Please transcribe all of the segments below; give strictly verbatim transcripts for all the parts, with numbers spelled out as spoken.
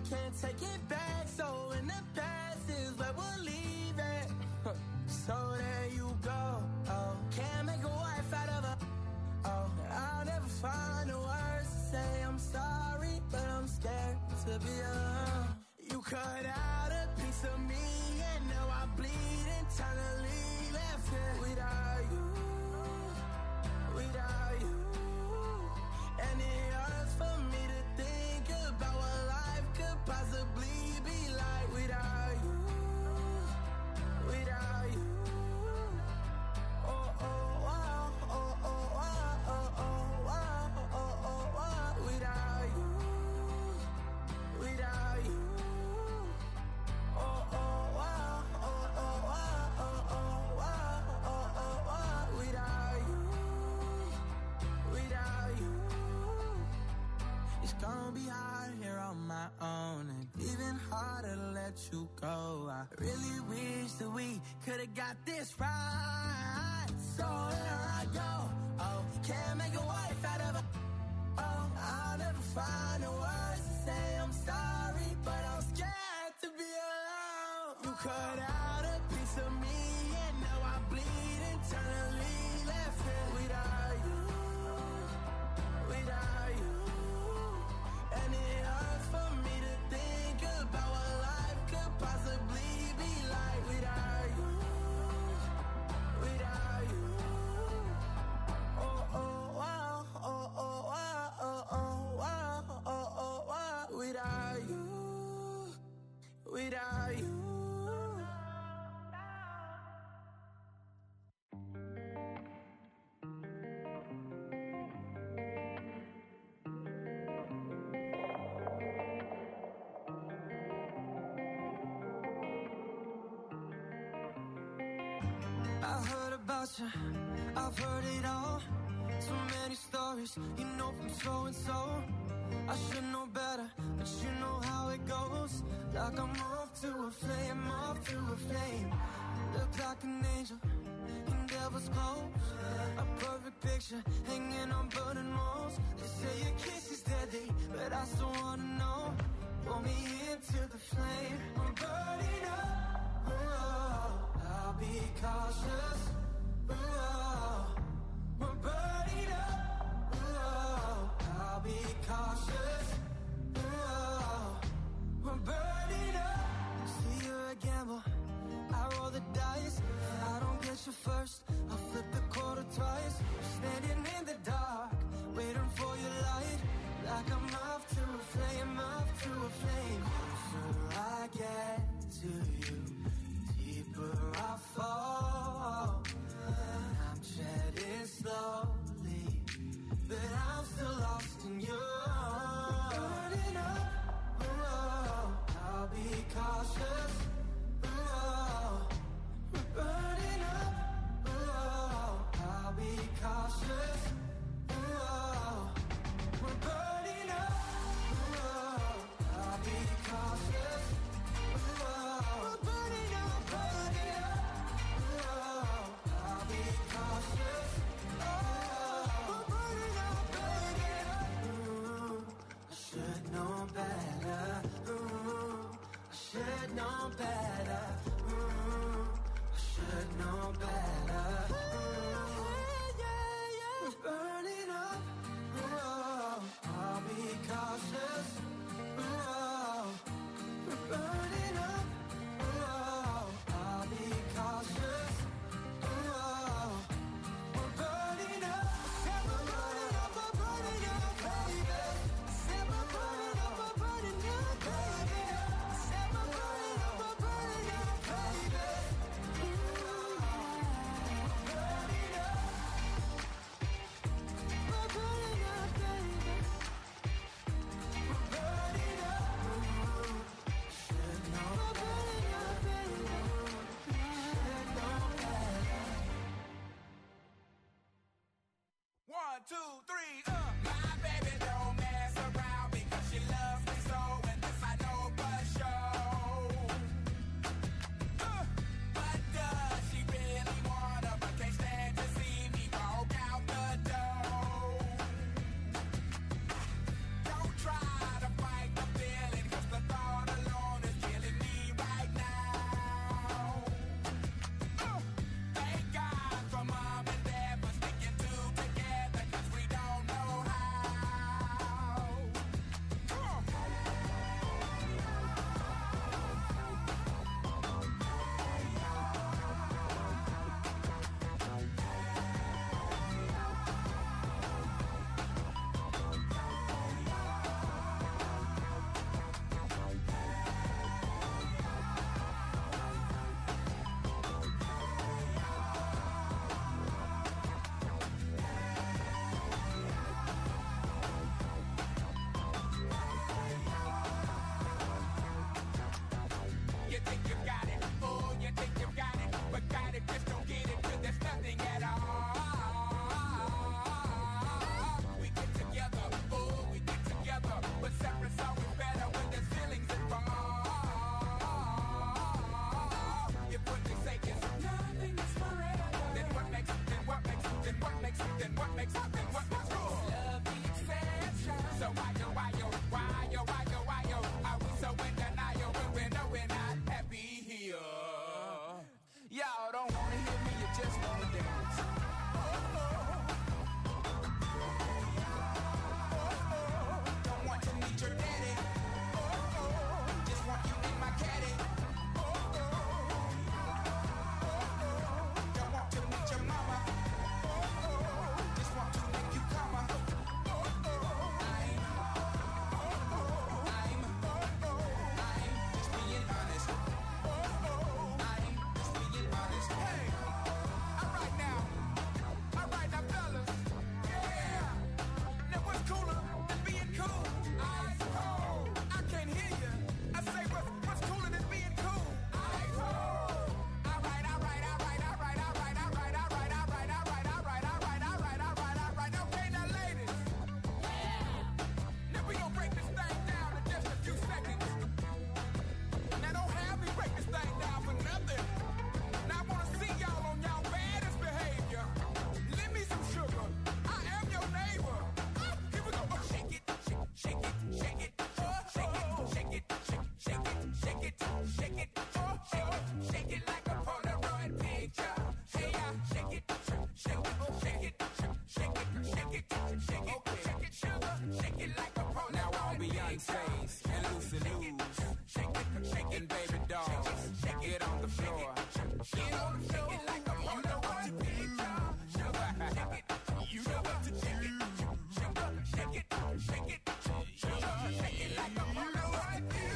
can't take it back. So in the past is where we'll leave it. So there you go. Oh, can't make a wife out of a. Oh, I'll never find the words to say I'm sorry, but I'm scared to be alone. You cut out a piece of me, and now I bleed internally. Left here without you, without you. And it hurts for me to think about what life could possibly be like without you, without you. Oh, oh, wow, oh, oh, wow, oh, oh, wow, oh, oh, wow, without you, without you. Oh, oh, wow, oh, oh, wow, oh, oh, wow, oh, oh, wow, without you, without you. It's gonna be hard here on my own, and even harder to let you go. I really wish that we could've got this right. So here I go. Oh, can't make a wife out of a. Oh, I'll never find the words to say I'm sorry, but I'm scared to be alone. You cut out a piece of me, and now I bleed internally. Left here without you, without you. And it hurts for me to think about what life could possibly be like without you, without you. Oh, oh, wow, oh, oh, wow, oh, oh, wow, oh, oh, wow, without you, without you. I heard about you, I've heard it all. So many stories, you know from so and so. I should know better, but you know how it goes. Like I'm off to a flame, off to a flame. Look like an angel in devil's clothes. A perfect picture hanging on burning walls. They say your kiss is deadly, but I still wanna know. Pull me into the flame, I'm burning up. Oh, I'll be cautious. Oh, we're burning up. Oh, I'll be cautious. Oh, we're burning up. See, you're a gamble. I roll the dice. I don't get you first. I'll flip the quarter twice. Standing in the dark, waiting for your light. Like I'm off to a flame, off to a flame. So I get to you, deeper I fall. I'm treading slowly, but I'm still lost in you. Burning up, oh, I'll be cautious. Oh, we're burning up, oh, I'll be cautious. Oh, we're burning up, oh, I'll be cautious. Oh, we're burning up, burning up. Oh, I'll be cautious. Oh, we're burning up, burning up. Ooh, I should know better. Ooh, I should know better. Ooh, I should know better. Ooh, yeah, yeah. We're burning up. Oh, I'll be cautious. Oh, we're burning up. Oh, I'll be cautious. Oh, we're burning up. Said we're burning up, we're burning up, baby. Said we're burning up, we're burning up, baby. Said we're burning up, we're burning up, baby. Ooh, Shake, shakes, and loosey loose. And baby dolls, get on the floor. Get on the floor. You know what to do. You know what to do. Shake it, shake it, shake it like a you know what to do.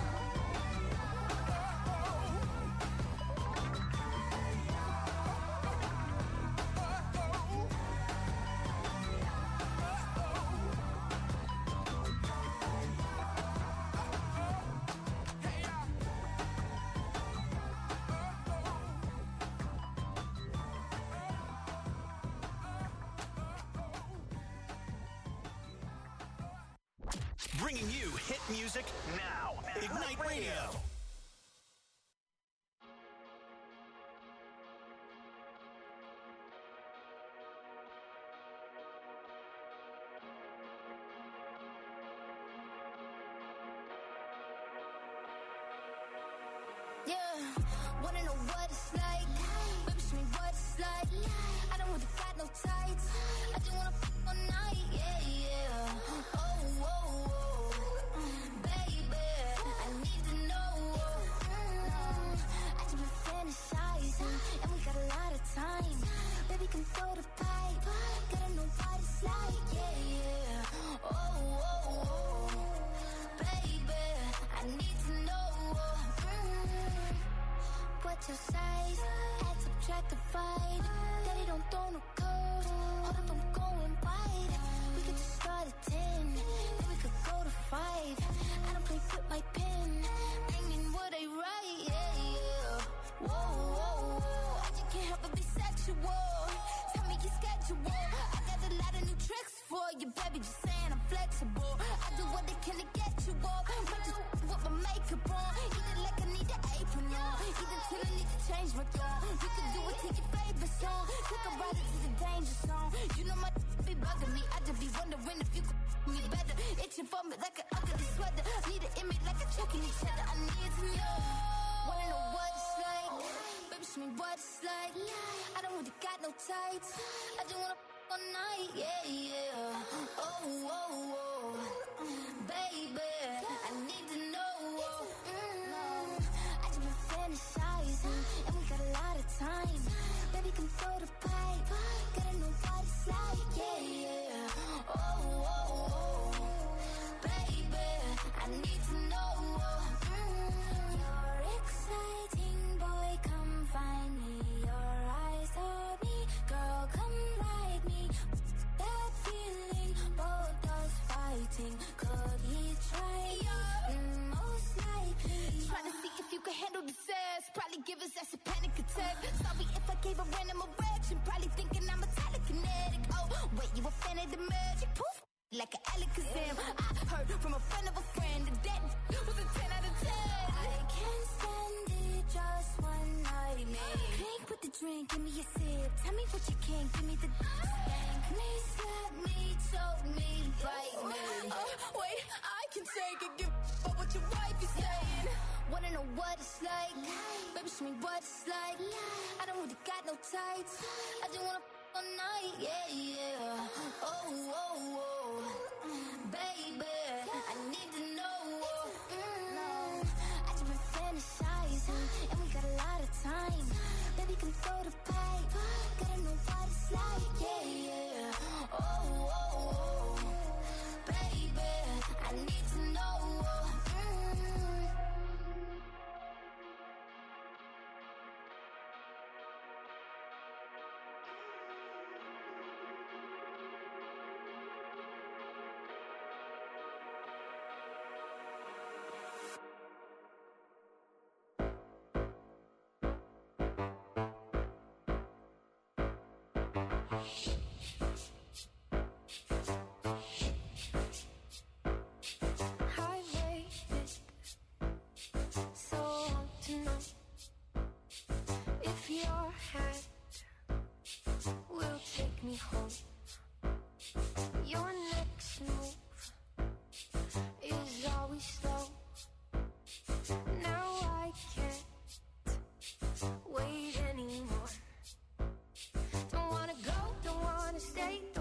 Bringing you hit music now. Ignite Radio. Yeah, wanna know what it's like? Baby, show me what it's like. I don't really got no tights. I just wanna f*** all night, yeah, yeah. Oh, oh, oh, baby, I need to know. Mm, I just been fantasizing, and we got a lot of time. Baby, can throw the pipe. Gotta know what it's like, yeah, yeah. Oh, oh, oh, baby, I need to know. Mm, what's your size? Add, subtract, divide. Daddy don't throw no code. Hold up, I'm going wide. We could just start at ten, then we could go to five. I don't play with my pen, bringing what I write, yeah, yeah. Whoa, whoa, whoa, I just can't help but be sexual. Tell me your schedule. I got a lot of new tricks for you, baby, just saying I'm flexible. I do what I can to get you off. Might just with my makeup on. Eat it like I need an apron on. Eat it till I need to change my tone. You can do it to your favorite song. Take a ride into the danger zone. You know my be bugging me. I just be wondering if you could me better. Itching for me like an ugly sweater. Need an image like a checking each other. I need to know. Wanna know what it's like? Baby, show me what it's like. I don't really got no tights. I just wanna f*** all night, yeah, yeah. Oh, oh, oh, baby, I need to know. Mm, I just been fantasizing, and we got a lot of time. Baby, can throw the pipe. Gotta know what it's like, yeah, yeah. Oh, oh, oh, baby, I need to know. Mm, you're exciting, boy, come find me. Your eyes on me, girl, come ride me. That feeling, both us fighting. Could he try? Mm, most likely. Trying to see if you can handle the sass. Probably give us that's a panic attack. Sorry if I gave a random erection. Probably thinking I'm a telekinetic. Oh, wait, you a fan of the magic? Poof, like an Alakazam. I heard from a friend of a friend that that was a ten out of ten. I can't stand it, just one night, man. Drink with the drink, give me a sip. Tell me what you can, give me the spank me, slap me, choke me, bite me. Oh, wait, I can take it, give up what your wife is saying. Wanna know what it's like? Baby, show me what it's like. I don't really got no tights. I just wanna f*** all night, yeah, yeah. Oh, oh, oh, baby, I need to know. Mm, I just been fantasizing, and we got a lot of time. Baby, can throw the pipe. Gotta know what it's like, yeah, yeah. Oh, oh, oh, baby, I need to know. Mm. I waited so long to know if your hand will take me home. Your next move is always slow. Now I can't wait anymore. Don't wanna go, don't wanna stay.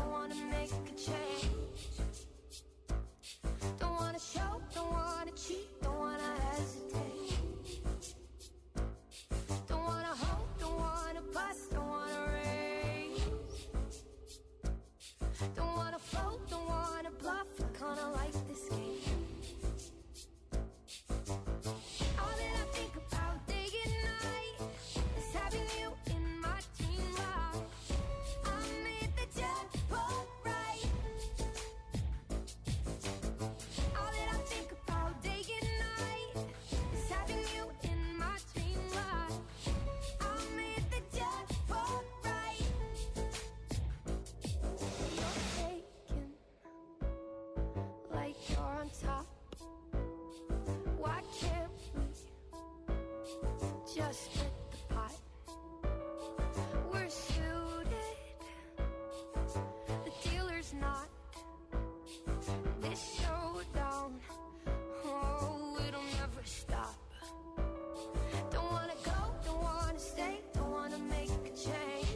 not. This showdown, oh, it'll never stop. Don't wanna go, don't wanna stay, don't wanna make a change.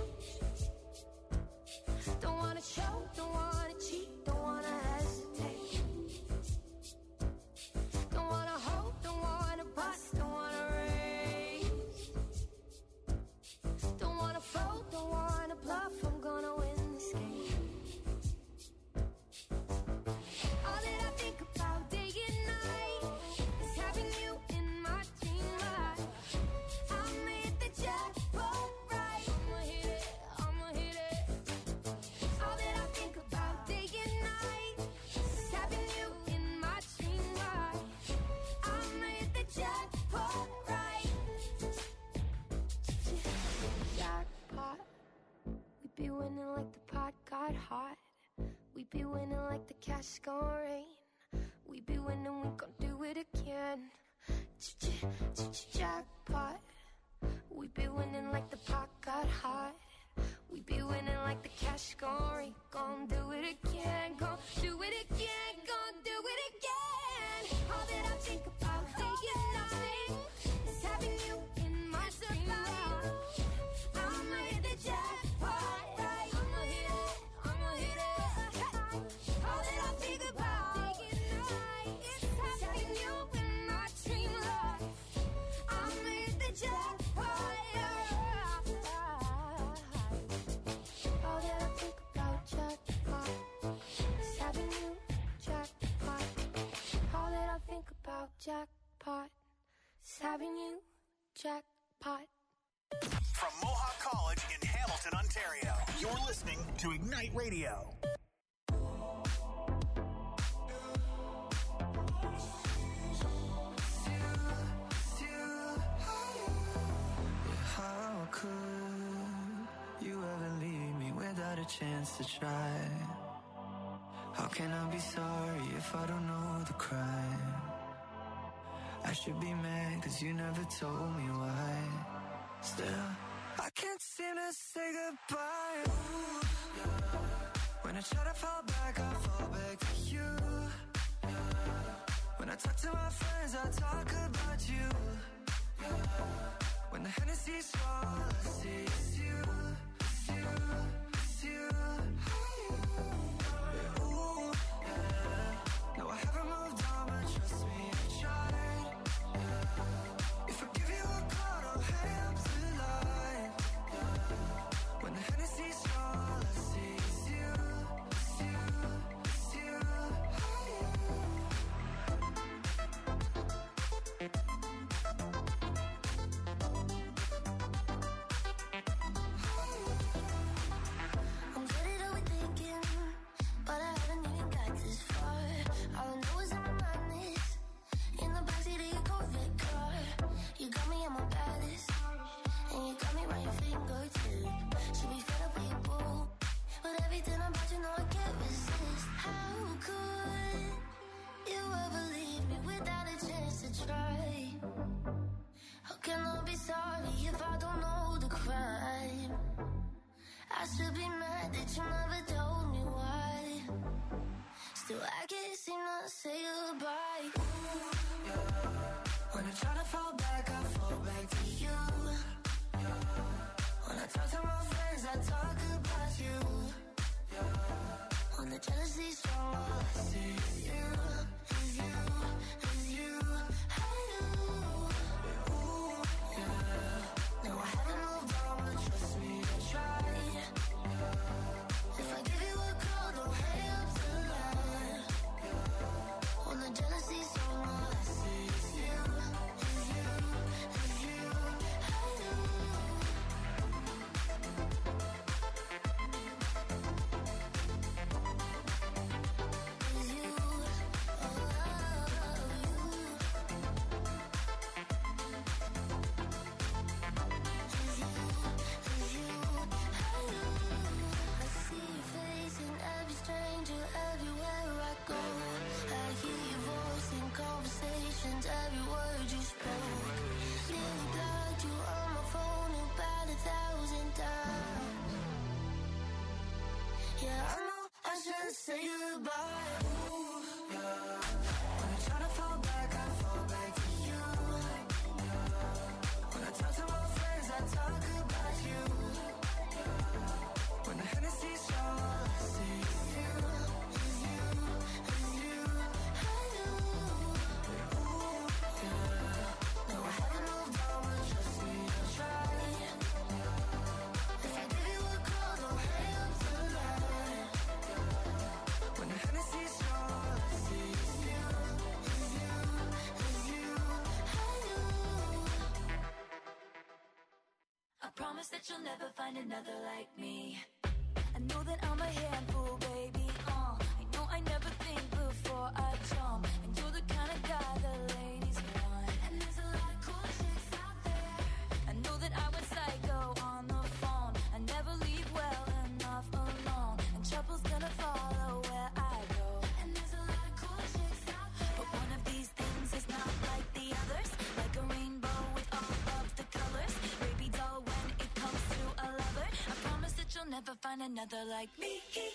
Don't wanna show, don't wanna cheat, don't wanna hesitate. Don't wanna hope, don't wanna bust, don't wanna raise. Don't wanna fold, don't wanna bluff, I'm gonna win this game. All that I think about day and night is having you in my dream life. I'ma hit the jackpot right. I'ma hit it, I'ma hit it. All that I think about day and night is having you in my dream life. I'ma hit the jackpot right. Jackpot. We be winning like the pot got hot. We be winning like the cash gon' rain. We be winning, we gon' do it again. Jackpot. We be winning like the pot got hot. We be winning like the cash gon' rain. Gon' do it again, gon' do it again, gon' do it again. All that I think about day and night is having you in my dream life. I'ma hit the jackpot right. I'ma hit it, I'ma hit it. All that I think about day and night is having you in my dream life. I'ma hit the jackpot. All that I think about jackpot is having you jackpot. All that I think about jackpot is having you jackpot. From Mohawk College in Hamilton, Ontario, you're listening to Ignite Radio. How could you ever leave me without a chance to try? How can I be sorry if I don't know the crime? I should be mad cause you never told me why. Still, I can't seem to say goodbye. Ooh, yeah. When I try to fall back, I fall back to you. Yeah. When I talk to my friends, I talk about you. Yeah. When the Hennessy's all I see is you, it's you, it's you. Yeah, ooh, yeah. No, I haven't moved on, but trust me, I tried. Yeah. If I give you a call, don't hang up the line. Yeah. When the Hennessy's all I see is you, it's you, it's you. I'm good at overthinking, but I haven't even got this far. All I know is I'm a madness in the backseat of your Corvette car. You got me at my baddest, and you got me right your fingertip. Should be fed up with your boo, but everything about you know I can't resist. How could you ever leave me without a chance to try? How can I be sorry if I don't know the crime? I should be mad that you never told me why. Still, I can't seem to say goodbye. Ooh, yeah. When I try to fall back, I fall back to you. Yeah. When I talk to my friends, I talk about you. Yeah. When the jealousy's strong, all I see is you, is you, is you. I do. Ooh, yeah. No, I haven't moved on, but trust me, I tried. If I give you a call, don't hang up the line. When the jealousy's strong, all I see is you, is you, is you. I do. Is you, promise that you'll never find another like me. I know that I'm a handful, baby, uh I know I never think before I jump, and you're the kind of guy the ladies want. And there's a lot of cool chicks out there. I know that I went psycho on the phone. I never leave well enough alone, and trouble's gonna follow where I go. And there's a lot of cool chicks out there, but one of these things is not like the others. Like a rainbow with all of the colors. Baby doll, when it comes to a lover, I promise that you'll never find another like me.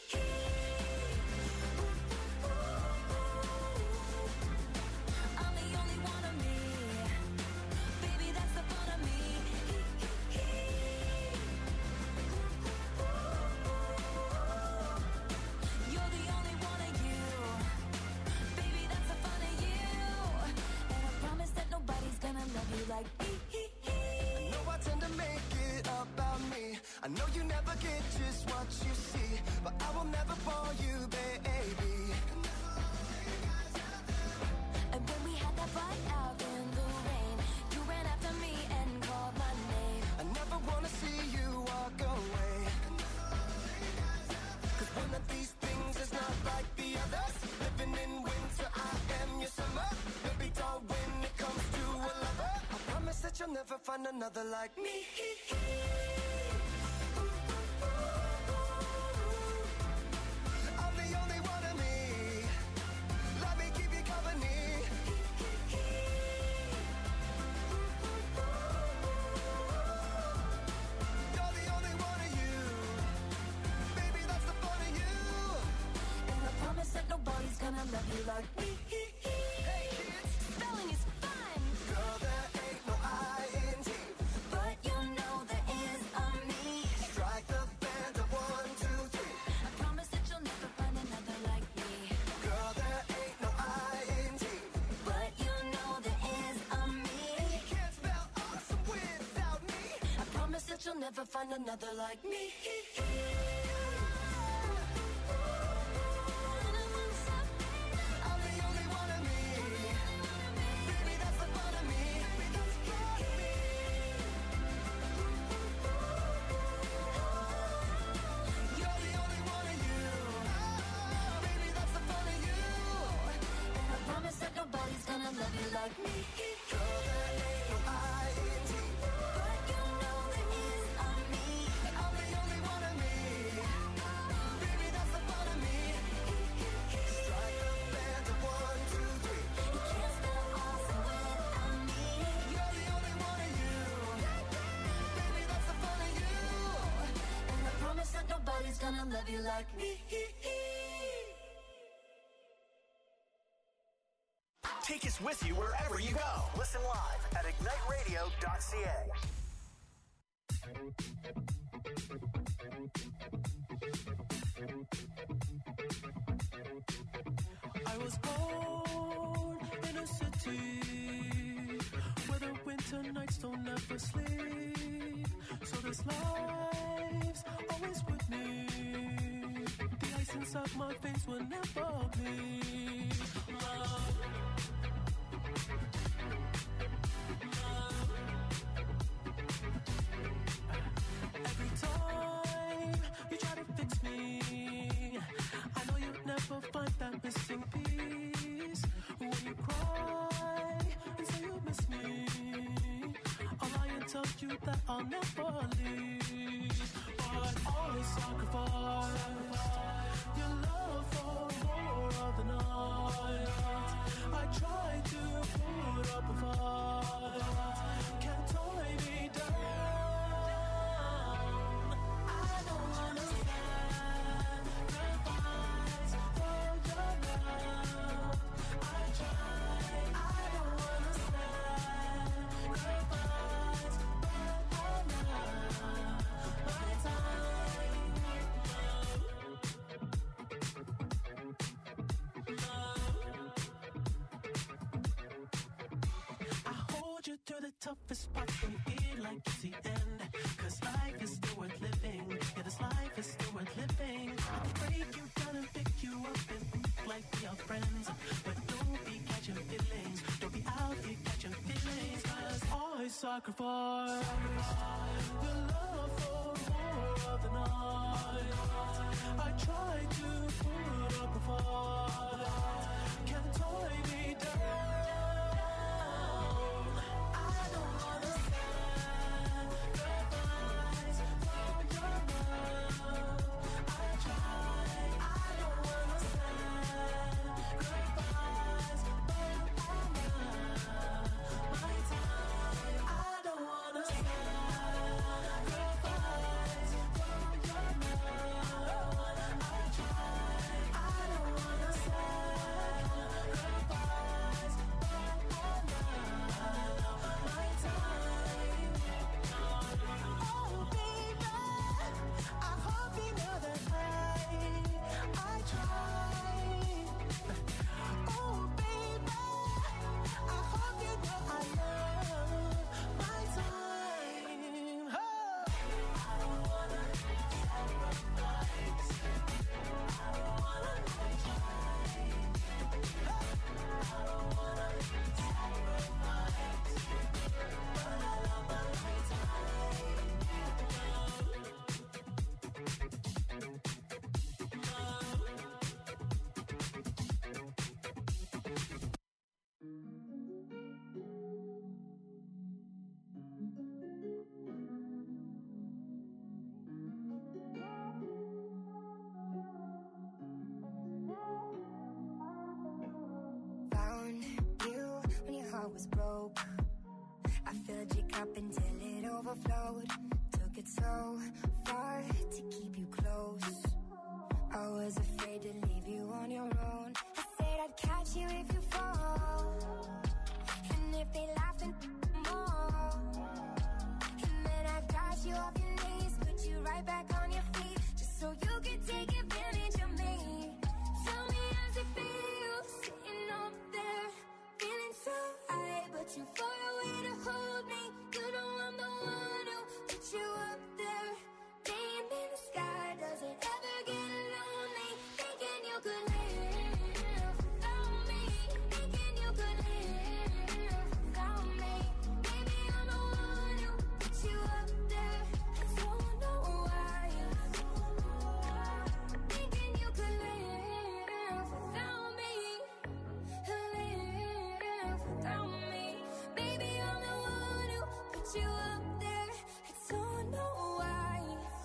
I'm the only one of me. Baby, that's the fun of me. You're the only one of you. Baby, that's the fun of you. And I promise that nobody's gonna love you like me. I know I tend to make it about me. I know you never get just what you see, but I will never bore you, baby. And when we had that fight out in the rain, you ran after me and called my name. I never wanna see you walk away, cause one of these things is not like the others. Living in winter, I am your summer. Baby doll, when it comes to a lover, I promise that you'll never find another like me. I'm the only one of me. Let me keep you company. You're the only one of you. Baby, that's the fun of you. And I promise that nobody's gonna love you like me. Hey kids, Spelling is fun, girl, there ain't no I N G. but you know there is a me. Strike the band of one, two, three. I promise that you'll never find another like me. Girl, there ain't no I N G. But you know there is a me. You can't spell awesome without me. I promise that you'll never find another like me. I'm the only one of me. Baby, that's the fun of me. You're the only one of you. Baby, that's the fun of you. And I promise that nobody's gonna love you like me. Girl, there ain't no I N G. But you know there is a me. I'm the only one of me. Baby, that's the fun of me. Strike the band of one, two, three. You can't spell awesome without me. You're the only one of you. Baby, that's the fun of you. And I promise that nobody's gonna love you like me. Take us with you wherever you go. Listen live at ignite radio dot c a. I was born in a city where the winter nights don't ever sleep. So this life's always with me. The ice inside my veins will never bleed. Love. Love. Every time you try to fix me, I know you'll never find that missing piece. When you cry and say you miss me, I'll lie and tell you that I'll never leave. But always sacrifice your love for more of the night. I try to put up a fight, can't tie me down. I don't understand goodbyes for your love. I try, I don't understand goodbyes, but I'm not my time. I hold you through the toughest parts when you feel like it's the end. Cause life is still worth living. Yeah, this life is still worth living. I can break you down and pick you up and think like we are friends. But don't be catching feelings. Don't be out here catching feelings. Cause I sacrifice your love the night. I try to put up a fight, can't tie me down. I don't wanna sacrifice for your love. I try, I don't wanna sacrifice for my time. I don't wanna sacrifice for your love. I try, I don't wanna sacrifice for my time. Oh baby, I hope you know that I, I try. Oh baby, I hope you know I love my time. Oh. I don't wanna sacrifice. I don't wanna try. I don't wanna sacrifice. But I love my time. Found you when your heart was broke. I filled your cup until it overflowed. Took it so far to keep you close. I was afraid to leave you on your own. I said I'd catch you if you fall. And if they laugh, then more. And then I got you off your knees, put you right back on your feet, just so you could take advantage of me. Tell me how's it feel, sitting up there, feeling so high, but too far away to hold me. You know I'm the one who put you up there, name in the sky. Does it ever get lonely, thinking you could live without me, thinking you could live without me? Maybe I'm the one who put you up there, I don't know why. Thinking you could live without me, live without me. Maybe I'm the one who put you up there, I don't know why.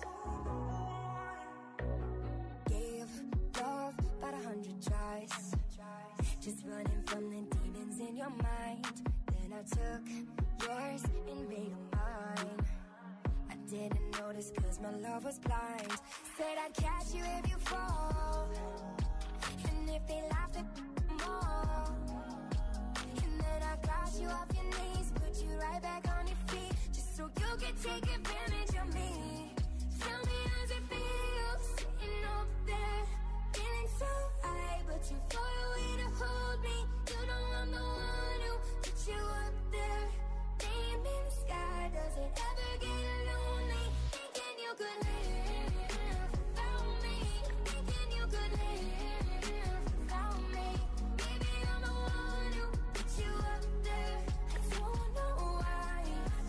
Gave love about a hundred tries, just running from the demons in your mind. Then I took yours and made them mine. I didn't notice cause my love was blind. Said I'd catch you if you fall, and if they laugh at more. And then I got you off your knees, put you right back on your feet, just so you could take advantage of me. Tell me how's it feel, sitting up there, feeling so high, but too far away to hold me. You know I'm the one who put you up there, name in the sky. Does it ever get lonely, thinking you could live without me, thinking you could live without me? Maybe I'm the one who put you up there, I don't know why.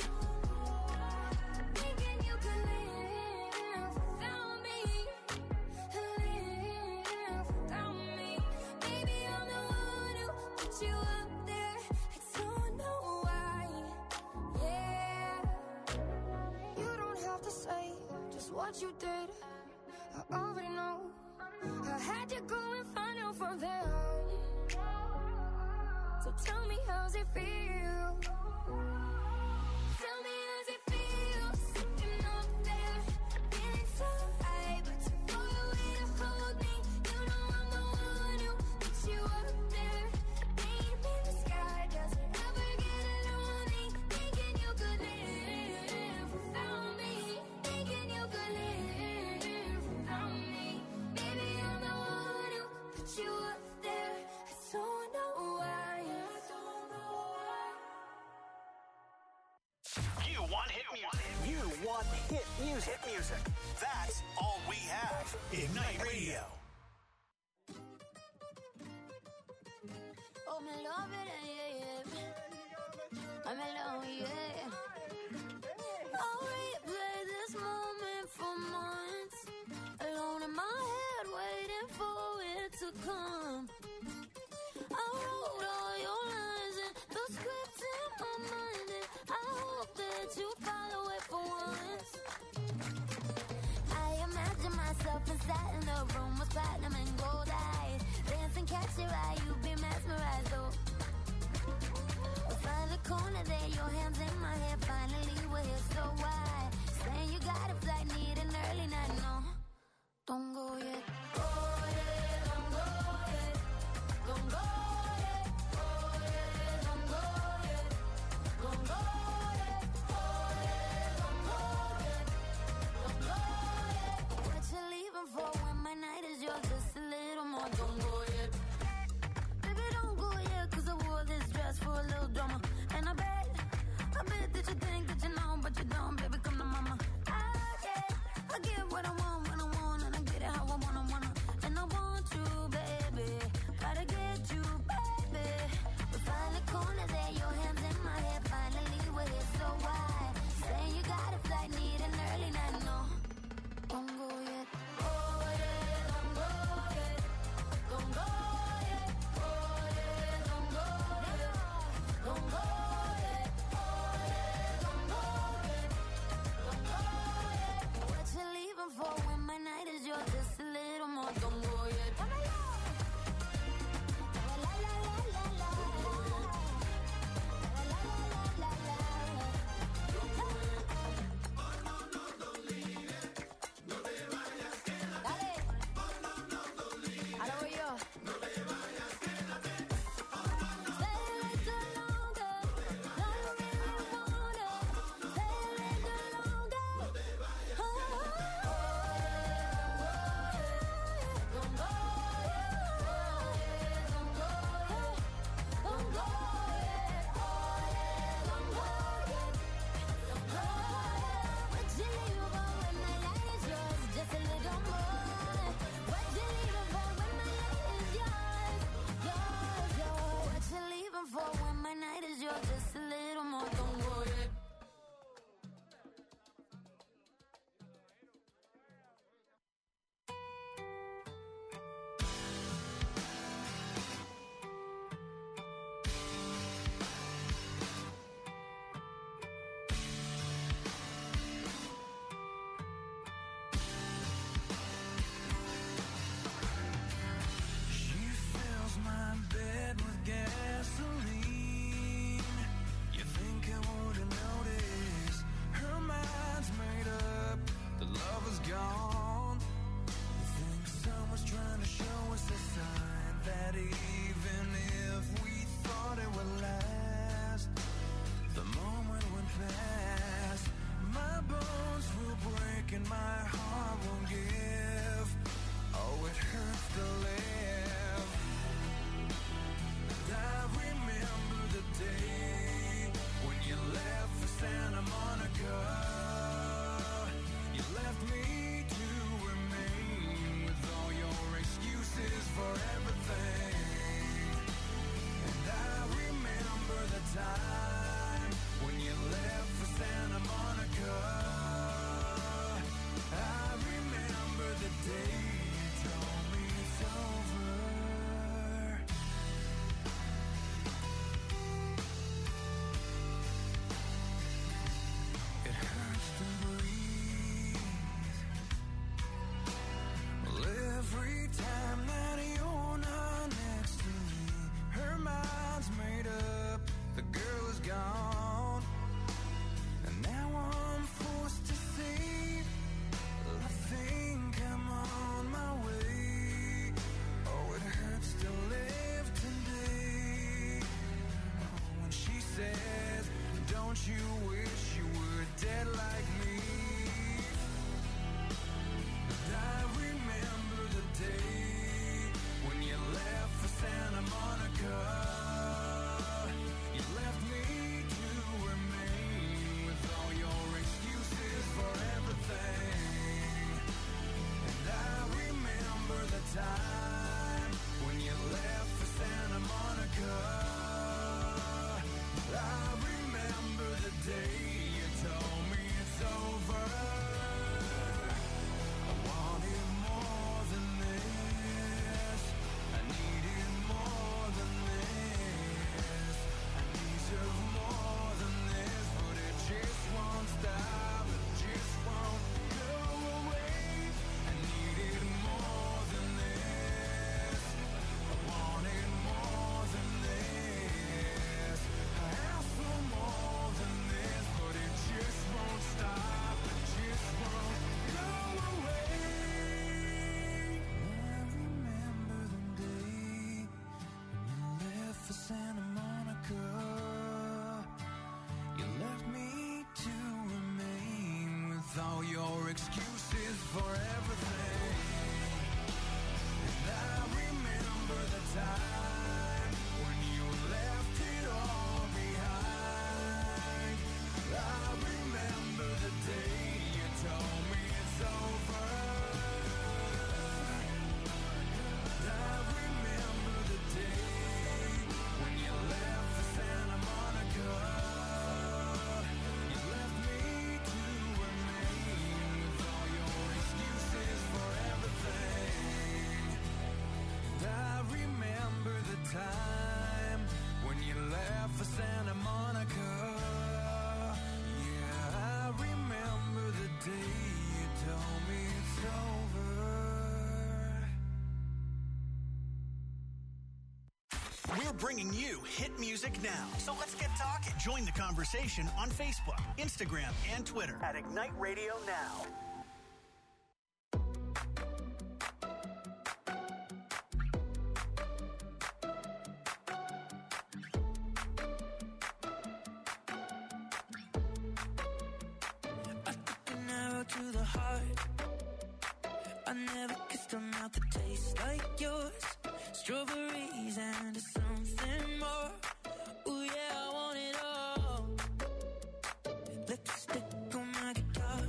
Thinking you could live without me, live without me. Maybe I'm the one who put you up there, I don't know why. Yeah, you don't have to say just what you did, I already know. I had to go and find out from them. So tell me how's it feel, tell me how's it feel, sitting up there, feeling so high, but too far away to hold me. You know I'm the one who put you up there, name in the sky. Does it ever get lonely, thinking you could live without me, thinking you could live without me? Maybe I'm the one who put you up there, I don't know why. I don't know why. You want hit music. You want hit music. Hit music. That's all we have. Ignite Radio. Oh, me love it, yeah, yeah. I'm alone, yeah. I'll replay this moment for months. to come. I wrote all your lines and the script in my mind, and I hope that you follow it for once. I imagine myself inside in a room with platinum and gold eyes, dancing, catch your eye, you be mesmerized, oh. We'll find a corner there, your hands in my hair, finally we're here, so why? Saying you got a flight, need an early night, no, don't go yet. Go yet, don't go yet, don't go yet, go yet, don't go yet, don't go yet, go yet, don't go yet, don't go yet. What you leaving for when my night is yours? Just a little more, don't go yet. all your excuses for everything. And I remember the time when you left it all behind. I remember the day you told me it's over. I remember the day when you left for Santa Monica. You left me to remain with all your excuses for everything. And I remember the time when you left for Santa Monica. Yeah, I remember the day you told me it's over. We're bringing you hit music now. So let's get talking. Join the conversation on Facebook, Instagram, and Twitter at Ignite Radio Now. I took an arrow to the heart. I never kissed a mouth that tastes like yours. Strawberries and something more. Ooh yeah, I want it all. Lipstick on my guitar.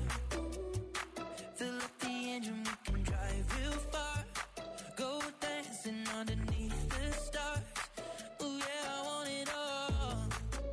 Fill up the engine, we can drive real far. Go dancing underneath the stars. Ooh yeah, I want it all.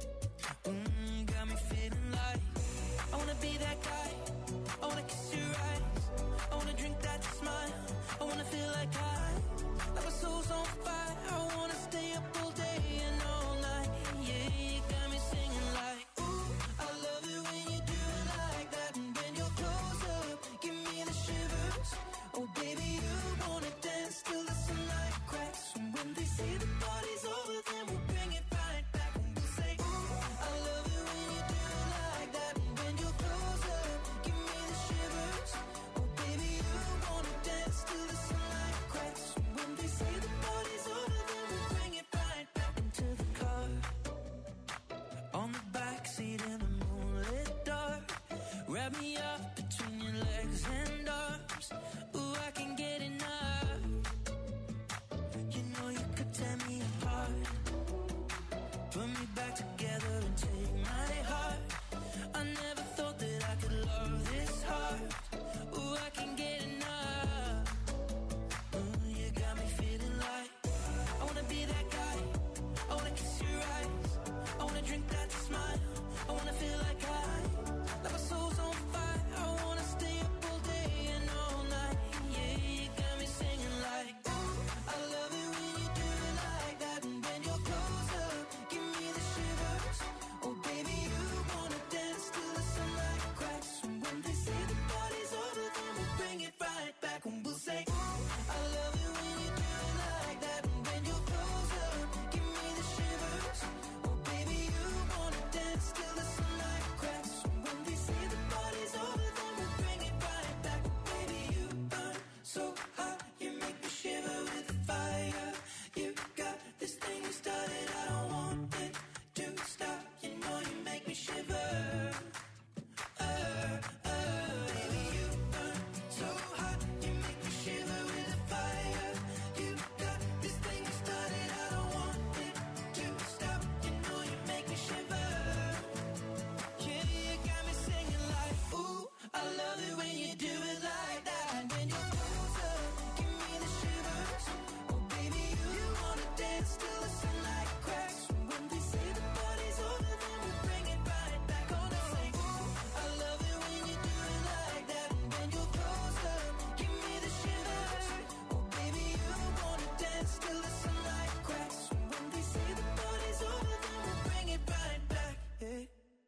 Mm, got me feeling like I wanna be that guy. I wanna kiss your eyes. I wanna drink that smile. I wanna feel like I, like my soul's on fire. I wanna stay up all day and all night. Yeah, you got me singing like, ooh, I love it when you do it like that. And when you're close up, give me the shivers. Oh baby, you wanna dance till the sunlight cracks. And when they say the party's over, then we'll bring it right back. And we'll say, ooh, I love it when you do it like that. And when you're close up, give me the shivers. Oh baby, you wanna dance till the sunlight cracks. And when they say the party's over, then we'll bring it right back into the car. On the backseat in the moonlit dark. Wrap me up between your legs and arms. Ooh, I can get enough. You know you could tear me apart. Put me back together and take my heart. I never thought that I could love this hard. Ooh, I can get enough. Ooh, you got me feeling like I wanna be that guy. I wanna kiss your eyes. I wanna drink that smile. I wanna feel like I, like my soul's on fire. I wanna stay up all day and all night. Yeah, you got me singing like, ooh, I love it when you do it like that. And when you're close up, give me the shivers. Oh baby, you wanna dance till the sunlight cracks. And when they say the party's over, then we'll bring it right back. And we'll say, ooh, I love it when you do it like that. And when you're close up, give me the shivers. Oh baby, you wanna dance till the sunlight cracks. And when they say the party's over, then we'll bring it right back. Baby, you burn so hot, you make me shiver with the fire. You got this thing you started, I don't want it to stop. You know you make me shiver. Uh, uh, baby, you burn so hot, you make me shiver with the fire. You got this thing you started, I don't want it to stop. You know you make me shiver. Yeah, you got me singing like, ooh, I love it when you do it like that. And when you're close up, give me the shivers. Oh baby, you wanna dance till the sunlight cracks. And when they say the party's over, then we'll bring it right back. Gonna say, ooh, I love it when you do it like that. And when you're close up, give me the shivers. Oh baby, you wanna dance till the sunlight cracks. And when they say the party's over, then we'll bring it right back. Yeah.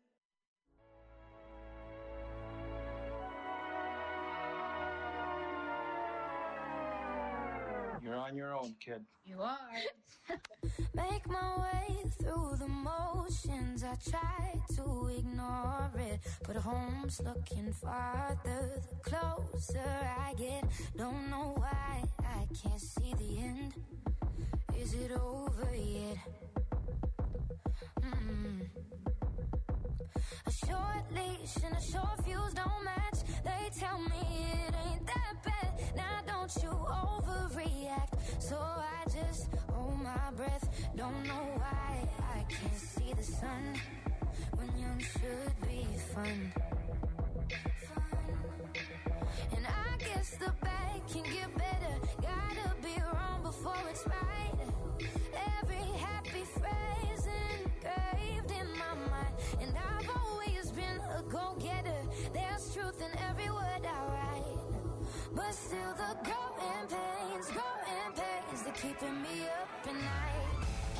You're on your own, kid. You are. Make my way through the motions. I try to ignore it, but home's looking farther the closer I get. Don't know why I can't see the end. Is it over yet? Mm-mm. A short leash and a short fuse don't match. They tell me it ain't that bad. Now don't you overreact. So I just hold my breath. Don't know why I can't see the sun when young should be fun. And I guess the bad can get better. Gotta be wrong before it's right. Every happy phrase engraved in my mind. And I've always been a go-getter. There's truth in every word I write. But still the growing pains, growing pains, they're keeping me up at night.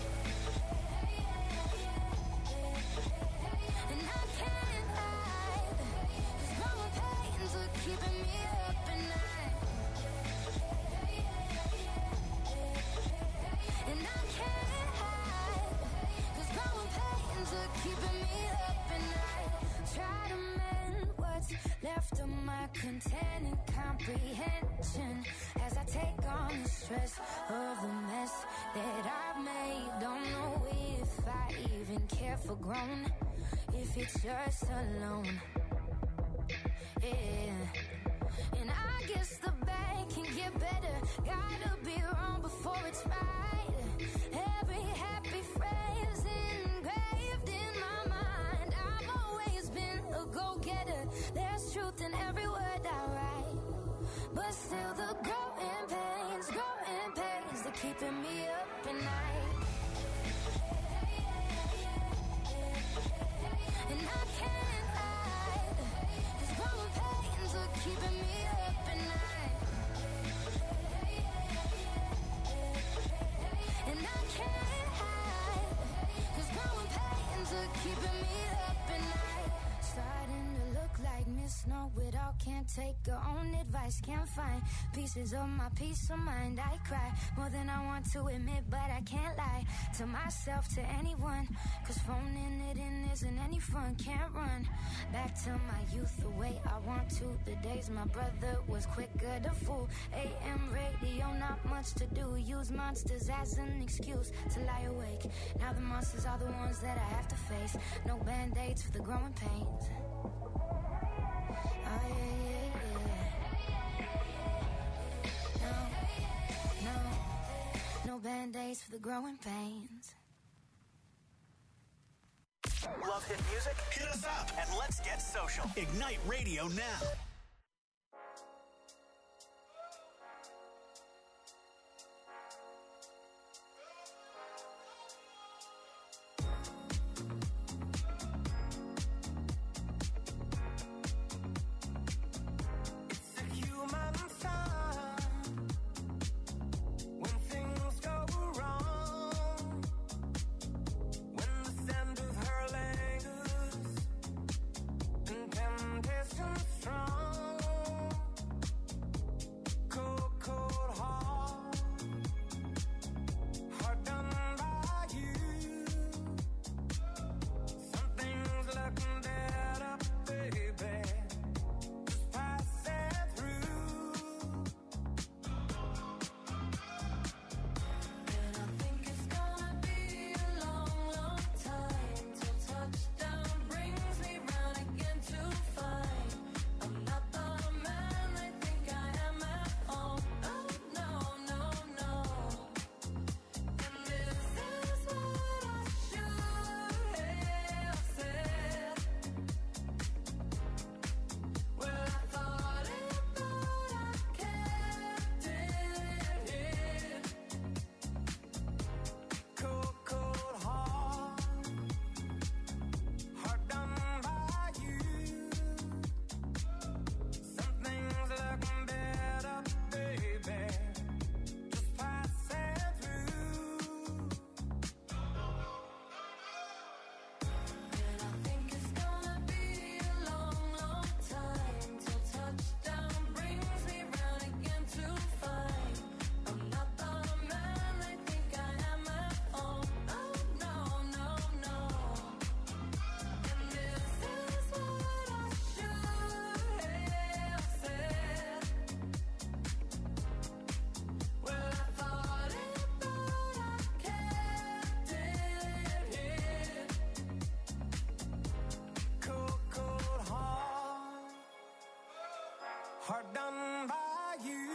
And I can't hide, 'cause growing pains are keeping me up at night. And I can't hide, 'cause growing pains are keeping me up at night. Try to mend what's left of my containing comprehension as I take on the stress of the mess that I've made. Don't know if I even care for grown, if it's just alone. Yeah. And I guess the bad can get better. Gotta be wrong before it's right. Every happy phrase engraved in my mind. I've always been a go-getter. There's truth in every word I write. But still the growing pains, growing pains, they're keeping me up at night. And I can't hide, 'cause growing pains are keeping me up at night. And I can't hide, 'cause growing pains are keeping me up at night. Starting to look like Miss Know-It-All. Can't take her own advice. Can't find pieces of my peace of mind. I cry more than I want to admit, but I can't lie to myself, to anyone, 'cause phoning it in isn't any fun. Can't run back to my youth the way I want to. The days my brother was quicker to fool. A M radio, not much to do. Use monsters as an excuse to lie awake. Now the monsters are the ones that I have to face. No band-aids for the growing pains. Oh yeah, yeah, yeah. No, no, no band-aids for the growing pains. Love hit music? Hit us up and let's get social. Ignite Radio now. Strong. hard done by you.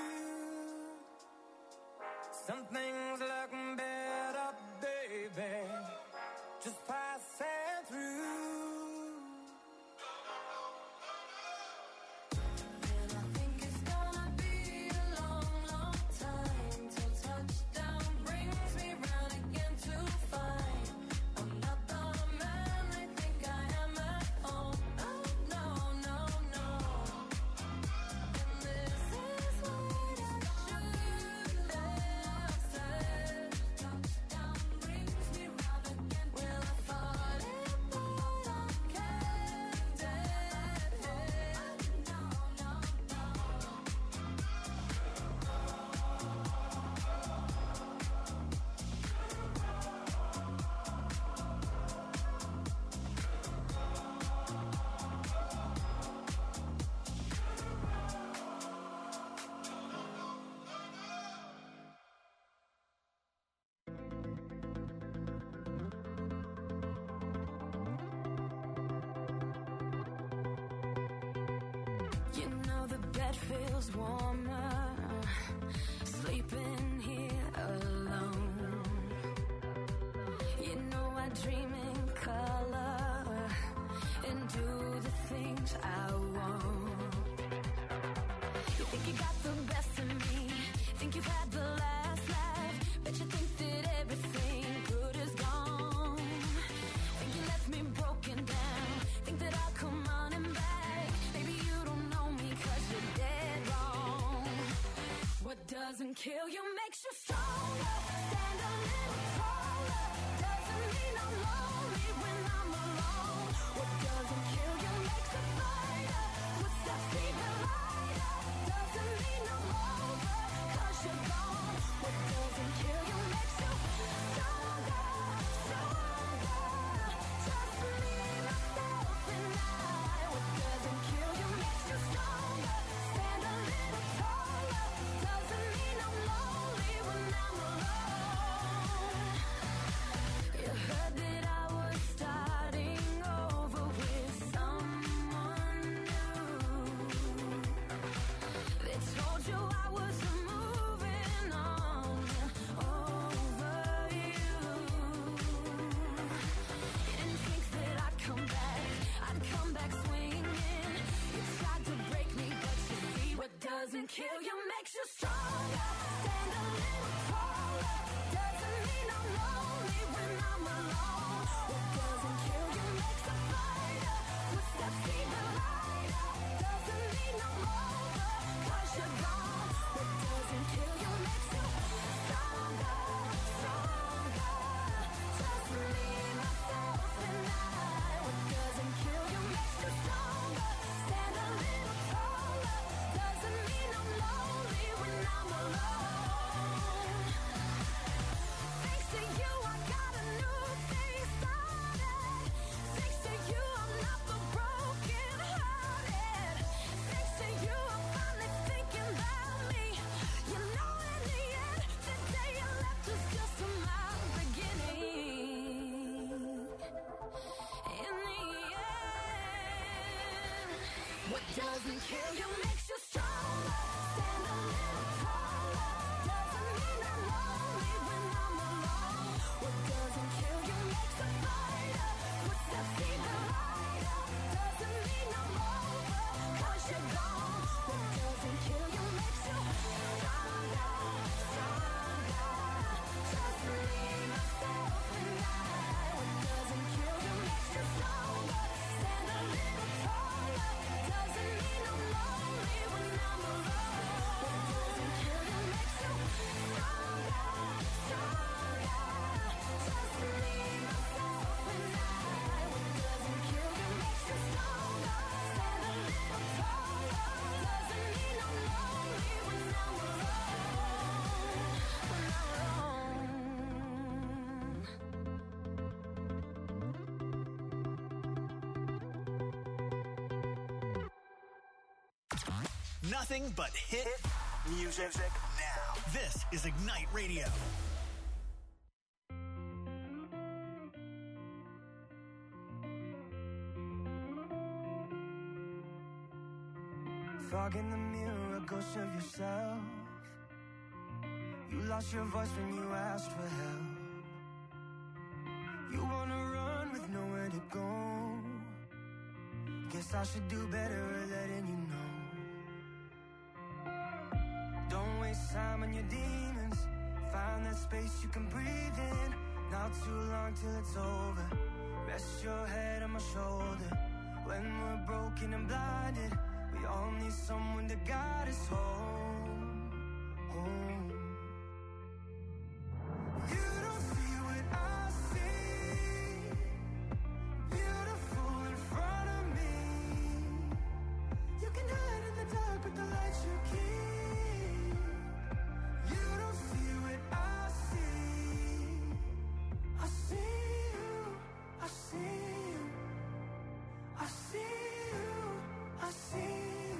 Some things look better, baby, just passing through. You know the bed feels warmer, sleeping here alone. You know I dream in color and do the things I want. You think you got the best of me, think you've had the last laugh, bet you think that everything good is gone. Think you left me broken down, think that I'll come running back. Maybe you don't know me 'cause you're dead wrong. What doesn't kill you makes you stronger. Stand a little taller. Doesn't mean I'm lonely when I'm alone. What doesn't kill you makes a fighter. Footsteps even lighter. Doesn't mean I'm over 'cause you're gone. What doesn't kill you makes you stronger, stronger. Just me, myself, and I. What doesn't kill you makes you stronger. Stand a little taller. Doesn't mean I'm lonely when I'm alone. You heard that I was starting over with someone new. They told you I was moving on over you. You didn't think that I'd come back, I'd come back swinging. You tried to break me, but you see what doesn't kill you makes you stronger. Stand a little taller. Doesn't mean I'm lonely when I'm alone. What doesn't kill you makes a fighter. Footsteps even lighter. Doesn't mean I'm over 'cause you're gone. What doesn't kill you makes you stronger, stronger. Just me, myself, and I. What doesn't kill you makes you stronger. Stand a little taller. Doesn't mean I'm lonely when I'm alone. Thanks to you, I got a new thing started. Thanks to you, I'm not the broken hearted. Thanks to you, I'm finally thinking about me. You know, in the end, the day you left was just my beginning. In the end, what doesn't kill you makes you stronger. Stand a little taller. Doesn't mean I'm lonely when I'm alone. What doesn't kill you makes a fighter. Footsteps even lighter. Doesn't mean I'm over 'cause you're gone. What doesn't kill you makes you stronger, stronger. Just me, myself, and I. What doesn't kill you makes you stronger. Stand a little taller. Doesn't mean I'm lonely when I'm alone. What doesn't kill you makes you stronger, stronger. Just me, myself, and I. What doesn't kill you makes you stronger. Stand a little taller. Doesn't mean I'm lonely when I'm alone. When I'm alone. Nothing but hit music now. This is Ignite Radio. fog in the mirror, a ghost of yourself. You lost your voice when you asked for help. You wanna run with nowhere to go. Guess I should do better at letting you know. Don't waste time on your demons. Find that space you can breathe in. Not too long till it's over. Rest your head on my shoulder. When we're broken and blinded, we all need someone to guide us home, home. You don't see what I see. Beautiful in front of me. You can hide in the dark, but the light you keep. You don't see what I see. I see you, I see you, I see you, I see you.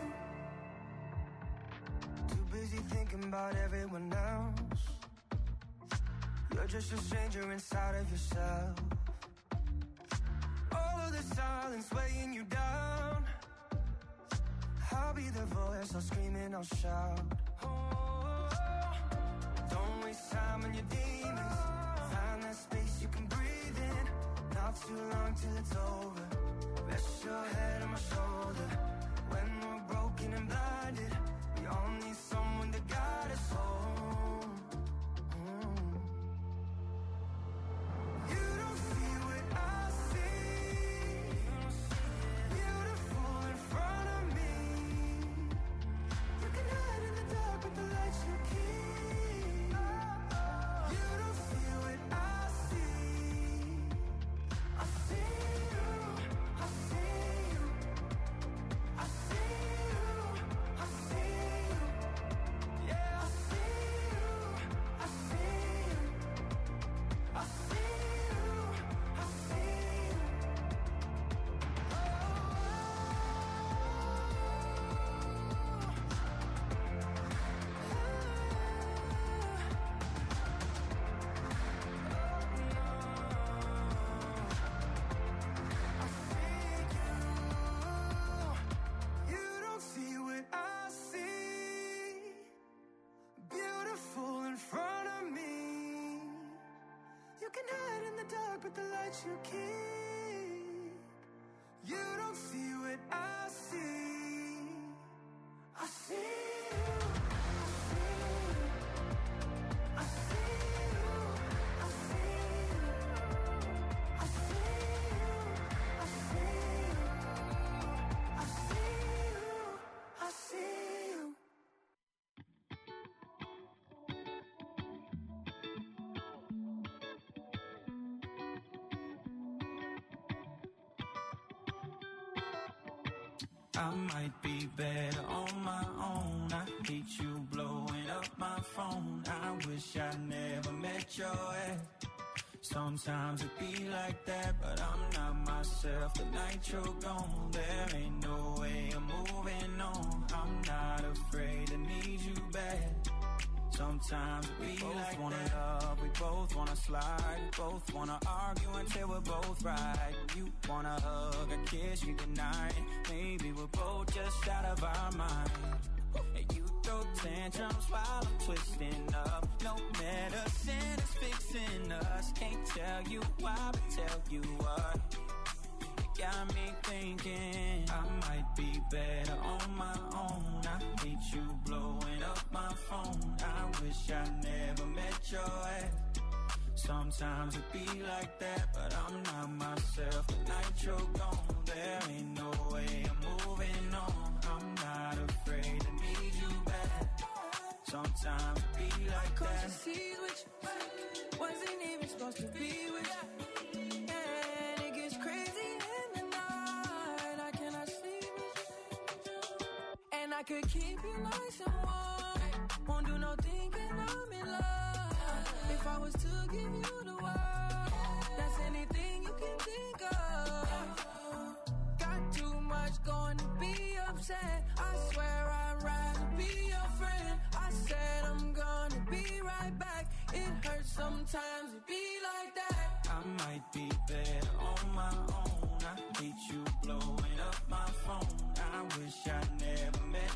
Too busy thinking about everyone else. You're just a stranger inside of yourself. All of the silence weighing you down. I'll be the voice, I'll scream and I'll shout. Oh, don't waste time on your demons. Find that space you can breathe in. Not too long till it's over. Rest your head on my shoulder. When we're broken and blinded, we all need someone to guide us home. Mm. You don't see what I see. Beautiful in front of me. You can hide in the dark, but the light you keep. You don't see what I see. I see you, I see you, I see you, I see you. Yeah, I see you, I see you, I see you, I see you. You don't see what I see. Beautiful in front of me. You can hide in the dark, but the light you keep. You don't see what I see. I see you, I see you, I see you, I see you, I see you, I see you, I see you. I might be better on my own. I hate you blowing up my phone. I wish I never met your ex. Sometimes it be like that, but I'm not myself. The night you're gone, there ain't no way I'm moving on. I'm not afraid to need you back. Sometimes we We both like wanna that. love, we both wanna slide, we both wanna argue until we're both right. You wanna hug and kiss me goodnight. Maybe we're both just out of our mind. And you throw tantrums while I'm twisting up. No medicine is fixing us. Can't tell you why, but tell you what. It got me thinking I might be better on my own. I hate you blowing up my phone. I wish I never met your ex. Sometimes it be like that, but I'm not myself. The night you're gone, there ain't no way I'm moving on. I'm not afraid to need you back. Sometimes it be like Cause that. you see which wasn't even supposed to be with you. And it gets crazy in the night. I cannot sleep with you. And I could keep you nice and warm. Won't do no thinking I'm in love. If I was to give you the world, that's anything you can think of. Got too much going to be upset. I swear I'd rather be your friend. I said I'm gonna be right back. It hurts sometimes to be like that. I might be better on my own. I hate you blowing up my phone. I wish I never met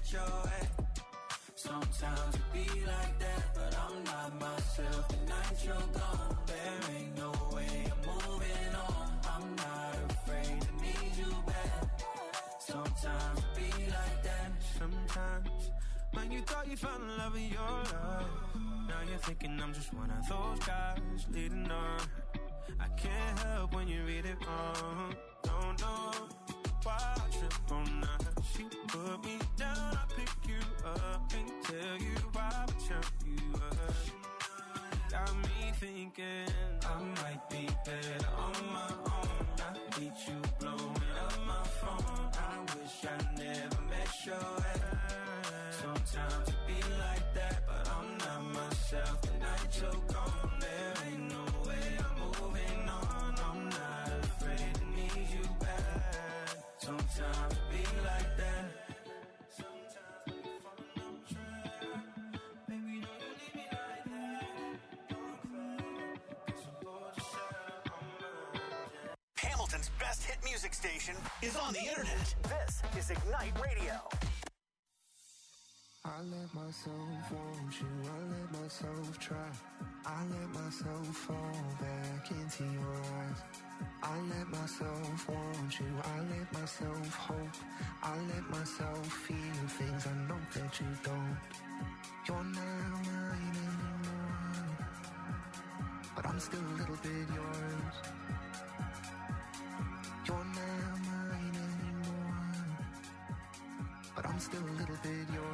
your way. Sometimes it be like that, but I'm not myself. The night you're gone, there ain't no way I'm moving on. I'm not afraid to need you back. Sometimes it be like that. Sometimes when you thought you found the love of your life, now you're thinking I'm just one of those guys leading on. I can't help when you read it wrong. Don't know why I trip on that. She put me down, I pick you up and tell you why I turn you up. Got me thinking I might be better on my own. I need you blowing up my phone. I wish I never met your ex. Sometimes it be like that, but I'm not myself. The night you're gone, there ain't no way I'm moving on. I'm not afraid to need you back. Sometimes it be like that. Sometimes we fall on track. Baby, don't you leave me like that. Don't cry, 'cause I'm bored to share on my. Hamilton's best hit music station is on the internet. This is Ignite Radio. I let myself want you, I let myself try. I let myself fall back into your eyes. I let myself want you, I let myself hope. I let myself feel things I know that you don't. You're not mine anymore, but I'm still a little bit yours. You're not mine anymore, but I'm still a little bit yours.